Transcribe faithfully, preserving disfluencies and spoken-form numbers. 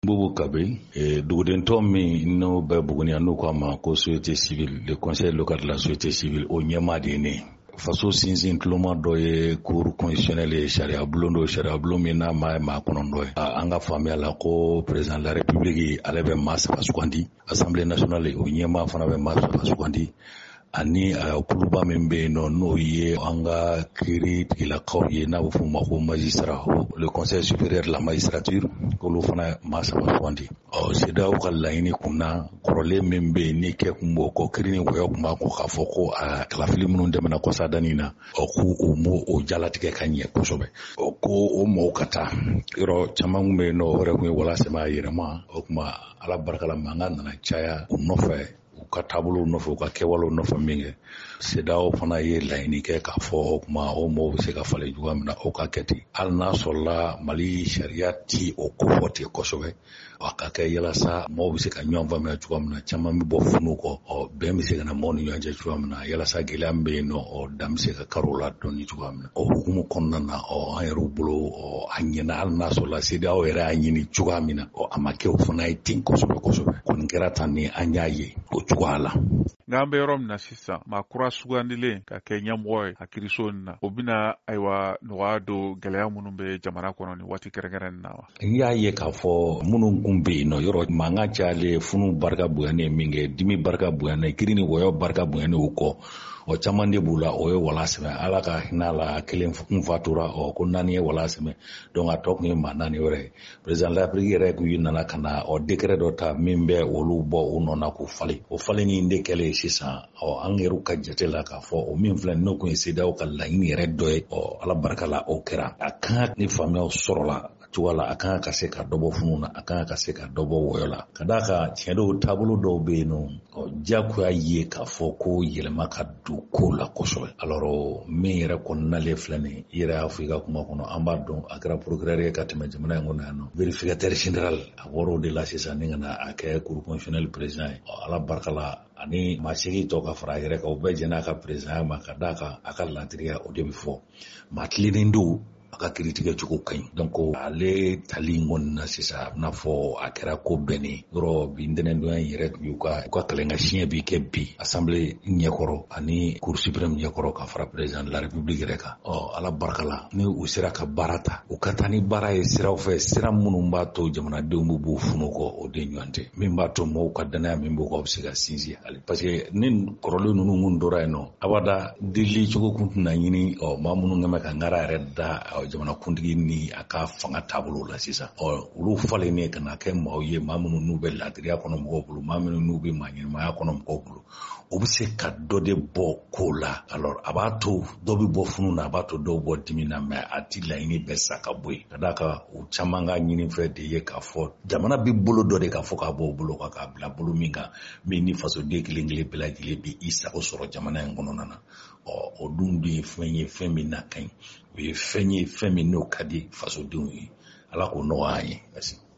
Bobo Kabe, et Doudentom, no Babounia, no Kama, société civile, le conseil local de la société civile, au Nyama Dene. Faso sinzin tuloma dɔ ye cour constitutionnel ye charia bulon do charia bulon min n'a ma ye maa kɔnɔntɔn ye an ka faamuya la ko président de la république ale bɛ maa saba sugandi assemblée nationale o ɲɛmaa fana bɛ maa saba sugandi ani kuluba min bɛ yen nɔ n'o ye an ka kiiri tigilakaw ye n'a bɛ f'o ma ko magistrat le conseil supérieur de la magistrature k'olu fana maa saba sugandi ɔ CEDEAO ka laɲini kunna kɔrɔlen min bɛ yen ni kɛ kun b'o kɔ kiiri ni wɔyɔ kun b'a kɔ k'a fɔ ko a kalafili minnu dɛmɛna kɔsadani na ɔ k'u o m'o o jalatigɛ ka ɲɛ kosɛbɛ ɔ ko o mɔgɔw ka taa yɔrɔ caman kun bɛ yen nɔ o yɛrɛ kun ye walasɛmɛ a yɛrɛma o tuma ala barika la mankan nana caya u nɔfɛ u ka taabolo nɔfɛ u ka kɛwalew nɔfɛ min kɛ CEDEAO fana ye laɲini kɛ k'a fɔ o tuma o mɔgɔw bɛ se ka falen cogoya min na o ka kɛ ten hali n'a sɔrɔla Mali sariya ti o ko fɔ ten kosɛbɛ a ka kɛ yalasa mɔgɔw bɛ se ka ɲɔgɔn faamuya cogoya min na caman bɛ bɔ funu kɔ ɔ bɛn bɛ se ka na mɔgɔw ni ɲɔgɔn cɛ cogoya min na yalasa gɛlɛya min bɛ yen nɔ ɔ dan bɛ se ka kari o la dɔɔni cogoya min na o hukumu kɔnɔna na ɔ an yɛrɛw bolo ɔ a ɲɛna hali n'a sɔrɔla CEDEAO yɛrɛ y'a ɲini cogoya min na ɔ a ma kɛ o fana ye ten kosɛbɛ kosɛbɛ kɔni kɛra tan ni an y'a ye o cogoya la. Nka an bɛ yɔrɔ min na sisan maa kura sugandilen ka kɛ ɲɛmɔgɔ ye a kiiriso nin na o bɛna ayiwa nɔgɔya don gɛlɛya minnu bɛ jamana kɔnɔ ni waati kɛrɛnkɛrɛnnen na wa. N y'a ye k'a fɔ minnu kun bɛ yen nɔ yɔrɔ mankan cayalen funu barika bonyanen min kɛ dimi barika bonyanen kiiri ni wɔyɔ barika bonyanen o kɔ o caman de b'u la o ye wala sɛmɛ ala ka hinɛ la kelen kun fatura ɔ ko naani ye wala sɛmɛ donc a tɔ kun ye maa naani wɛrɛ ye président de la République yɛrɛ kun yi nana ka na ɔ décret dɔ ta min bɛ olu bɔ o nɔ na k'u falen o falenni de kɛlen sisan ɔ an yɛrɛw ka jate la k'a fɔ o min filɛ n'o kun ye CEDEAO ka laɲini yɛrɛ dɔ ye ɔ ala barika la o kɛra a kan ni faamuyaw sɔrɔla cogoya la a kan ka se ka dɔbɔ funu na a kan ka se ka dɔbɔ wɔyɔ la ka d'a kan tiɲɛ dɔw taabolo dɔw bɛ yen nɔ ɔ diyagoya ye k'a fɔ ko yɛlɛma ka don ko la kosɛbɛ alors min yɛrɛ kɔnɔnalen filɛ nin i yɛrɛ y'a fɔ i ka kuma kɔnɔ an b'a dɔn a kɛra procureur ye ka tɛmɛ jamana in kɔnɔ yan nɔ vérificateur général a wɔrɔ o de la sisan ni ka na a kɛ cour constitutionnel président ye ɔ ala barika la ani maa seegin tɔ ka fara a yɛrɛ kan o bɛɛ jɛn'a ka président ma ka d'a kan a ka laadiriya o de bɛ fɔ maa tilennen don a ka kiiritigɛ cogo ka ɲi donc ale tali kɔni na sisan a bɛna fɔ a kɛra ko bɛnnen yɔrɔ bi ntɛnɛndonya in yɛrɛ tun y'u ka u ka kɛlɛnka siɲɛ bi kɛ bi assemblée ɲɛkɔrɔ ani cour suprême ɲɛkɔrɔ ka fara président de la république yɛrɛ kan ɔ ala barika la ni u sera ka baara ta u ka taa ni baara ye siraw fɛ sira minnu b'a to jamanadenw bɛ b'u funu kɔ o de ɲɔgɔn tɛ min b'a to mɔgɔw ka danaya min b'u kan u bɛ se ka sinsin hali parce que ni kɔrɔlen ninnu minnu tora yen nɔ abada deli cogo kun tɛna ɲini ɔ maa minnu kan bɛ ka ŋara yɛrɛ da jamanakuntigi ni a ka fanga taabolo la sisan ɔ olu falennen ka na kɛ maaw ye maa minnu n'u bɛ laadiriya kɔnɔ mɔgɔw bolo maa minnu n'u bɛ maa ɲɛnɛmaya kɔnɔ mɔgɔw bolo o bɛ se ka dɔ de bɔ ko la alors a b'a to dɔ bɛ bɔ funu na a b'a to dɔw bɔ dimi na mais a ti laɲini bɛɛ sa ka bɔ yen ka d'a kan u caman ka ɲini fɛ de ye k'a fɔ jamana bɛ bolo dɔ de k'a fɔ k'a bɔ o bolo kan k'a bila bolo min kan min ni fasoden kelen kelen bɛɛ lajɛlen bɛ i sago sɔrɔ jamana in kɔnɔna na ɔ o dun de ye fɛn ye fɛn min na ka ɲi o ye fɛn ye fɛn min n'o ka di fasodenw ye ala k'o nɔgɔya an ye merci.